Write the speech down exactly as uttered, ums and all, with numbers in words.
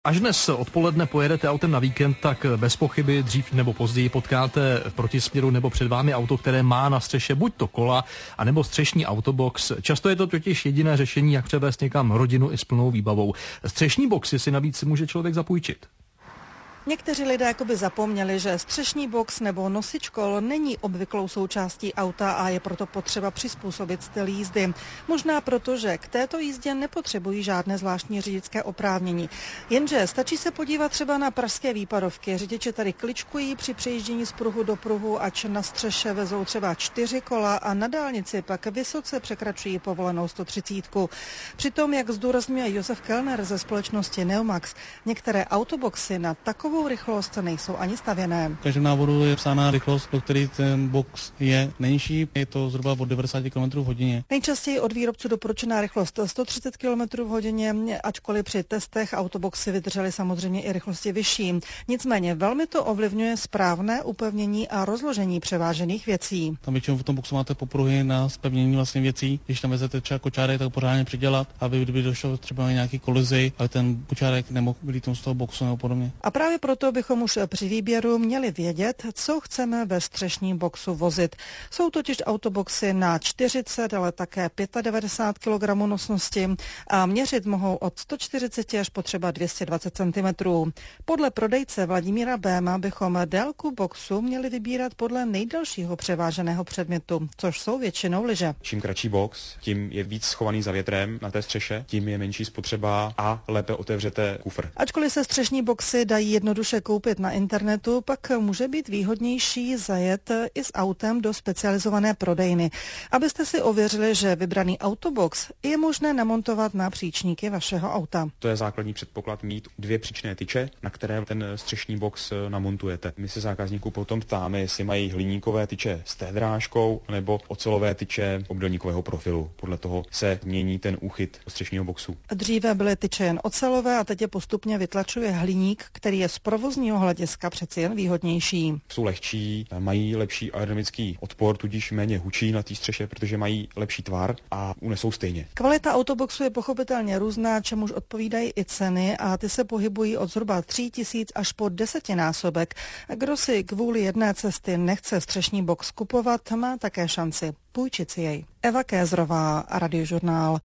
Až dnes odpoledne pojedete autem na víkend, tak bez pochyby dřív nebo později potkáte v protisměru nebo před vámi auto, které má na střeše buď to kola, anebo střešní autobox. Často je to totiž jediné řešení, jak převést někam rodinu i s plnou výbavou. Střešní boxy si navíc může člověk zapůjčit. Někteří lidé jakoby zapomněli, že střešní box nebo nosič kol není obvyklou součástí auta a je proto potřeba přizpůsobit styl jízdy. Možná proto, že k této jízdě nepotřebují žádné zvláštní řidičské oprávnění. Jenže stačí se podívat třeba na pražské výpadovky. Řidiči tady kličkují při přejíždění z pruhu do pruhu, ač na střeše vezou třeba čtyři kola a na dálnici pak vysoce překračují povolenou sto třicet. Přitom, jak zdůrazňuje Josef Kellner ze společnosti Neomax, některé autoboxy na takovou rychlost nejsou ani stavěné. V každém návodu je psána rychlost, do který ten box je nejnižší, je to zhruba od devadesát kilometrů v hodině. Nejčastěji od výrobců doporučená rychlost sto třicet kilometrů v hodině, ačkoliv při testech autoboxy vydržely samozřejmě i rychlosti vyšší. Nicméně velmi to ovlivňuje správné upevnění a rozložení převážených věcí. Tam většinou v tom boxu máte popruhy na zpevnění vlastně věcí. Když tam vezete třeba kočárek, tak pořádně přidělat, aby kdyby došlo třeba nějaký kolizi, ale ten kočárek nemohl vylítnout z toho boxu nebo podobně. A právě proto bychom už při výběru měli vědět, co chceme ve střešním boxu vozit. Jsou totiž autoboxy na čtyřicet, ale také devadesát pět kilogramů nosnosti a měřit mohou od sto čtyřicet až po třeba dvě stě dvacet centimetrů. Podle prodejce Vladimíra Béma bychom délku boxu měli vybírat podle nejdelšího převáženého předmětu, což jsou většinou lyže. Čím kratší box, tím je víc schovaný za větrem na té střeše, tím je menší spotřeba a lépe otevřete kufr. Ačkoliv se střešní boxy dají jednoduše koupit na internetu, pak může být výhodnější zajet i s autem do specializované prodejny, abyste si ověřili, že vybraný autobox je možné namontovat na příčníky vašeho auta. To je základní předpoklad mít dvě příčné tyče, na které ten střešní box namontujete. My se zákazníků potom ptáme, jestli mají hliníkové tyče s té drážkou nebo ocelové tyče obdélníkového profilu. Podle toho se mění ten úchyt střešního boxu. Dříve byly tyče jen ocelové a teď je postupně vytlačuje hliník, který je z provozního hlediska přeci jen výhodnější. Jsou lehčí, mají lepší aerodynamický odpor, tudíž méně hučí na té střeše, protože mají lepší tvar a unesou stejně. Kvalita autoboxu je pochopitelně různá, čemuž odpovídají i ceny a ty se pohybují od zhruba tři tisíce až po desetinásobek. Kdo si kvůli jedné cesty nechce střešní box kupovat, má také šanci půjčit si jej. Eva Kézrová, Radiožurnál.